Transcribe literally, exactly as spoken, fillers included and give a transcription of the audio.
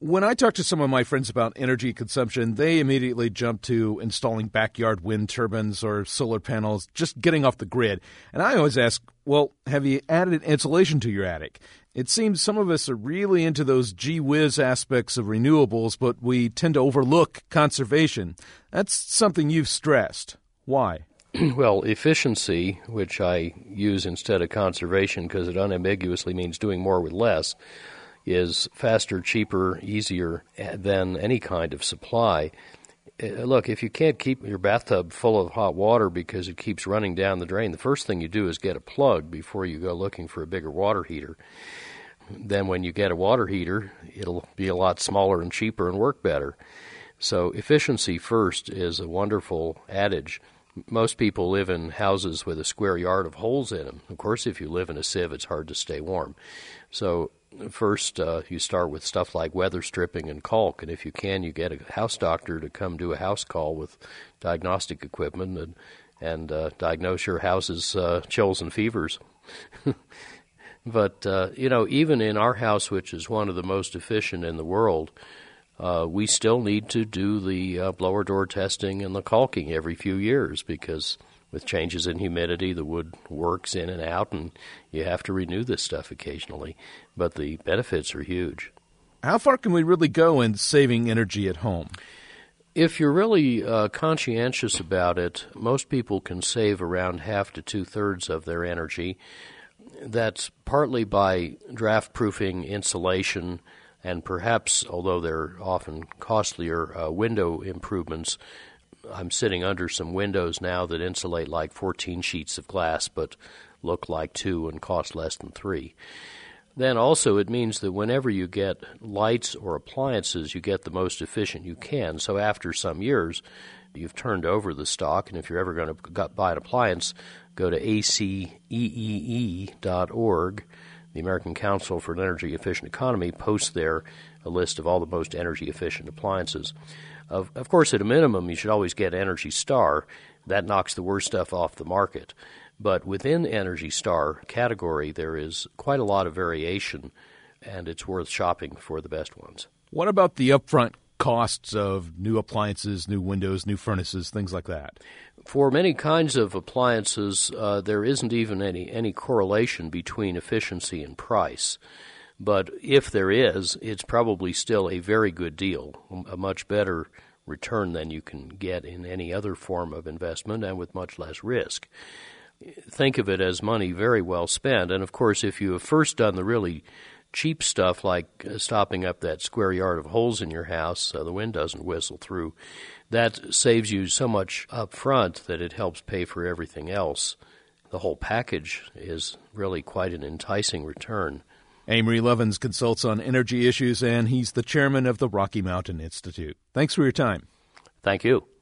When I talk to some of my friends about energy consumption, they immediately jump to installing backyard wind turbines or solar panels, just getting off the grid. And I always ask, well, have you added insulation to your attic? It seems some of us are really into those gee whiz aspects of renewables, but we tend to overlook conservation. That's something you've stressed. Why? Well, efficiency, which I use instead of conservation because it unambiguously means doing more with less, is faster, cheaper, easier than any kind of supply. Look, if you can't keep your bathtub full of hot water because it keeps running down the drain, the first thing you do is get a plug before you go looking for a bigger water heater. Then when you get a water heater, it'll be a lot smaller and cheaper and work better. So efficiency first is a wonderful adage. Most people live in houses with a square yard of holes in them. Of course, if you live in a sieve, it's hard to stay warm. So first, uh, you start with stuff like weather stripping and caulk, and if you can, you get a house doctor to come do a house call with diagnostic equipment and, and uh, diagnose your house's uh, chills and fevers. But, uh, you know, even in our house, which is one of the most efficient in the world, uh, we still need to do the uh, blower door testing and the caulking every few years because with changes in humidity, the wood works in and out, and you have to renew this stuff occasionally. But the benefits are huge. How far can we really go in saving energy at home? If you're really uh, conscientious about it, most people can save around half to two-thirds of their energy. That's partly by draft-proofing insulation and perhaps, although they're often costlier, uh, window improvements. I'm sitting under some windows now that insulate like fourteen sheets of glass but look like two and cost less than three. Then also it means that whenever you get lights or appliances, you get the most efficient you can. So after some years, you've turned over the stock, and if you're ever going to buy an appliance, go to A C E E E dot org. The American Council for an Energy Efficient Economy posts there a list of all the most energy-efficient appliances. Of, of course, at a minimum, you should always get Energy Star. That knocks the worst stuff off the market. But within Energy Star category, there is quite a lot of variation, and it's worth shopping for the best ones. What about the upfront costs of new appliances, new windows, new furnaces, things like that? For many kinds of appliances, uh, there isn't even any, any correlation between efficiency and price. But if there is, it's probably still a very good deal, a much better return than you can get in any other form of investment and with much less risk. Think of it as money very well spent. And, of course, if you have first done the really cheap stuff like uh, stopping up that square yard of holes in your house so the wind doesn't whistle through, that saves you so much up front that it helps pay for everything else. The whole package is really quite an enticing return. Amory Lovins consults on energy issues, and he's the chairman of the Rocky Mountain Institute. Thanks for your time. Thank you.